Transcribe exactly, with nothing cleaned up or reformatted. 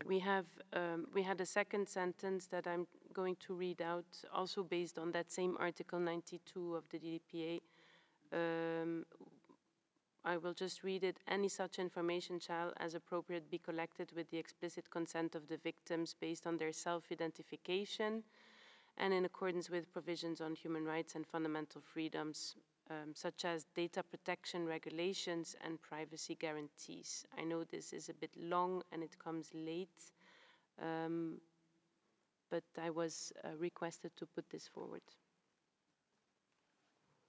we have um, we had a second sentence that I'm going to read out, also based on that same Article ninety-two of the D D P A. Um, I will just read it. Any such information shall, as appropriate, be collected with the explicit consent of the victims based on their self-identification and in accordance with provisions on human rights and fundamental freedoms, um, such as data protection regulations and privacy guarantees. I know this is a bit long and it comes late, um, but I was uh, requested to put this forward.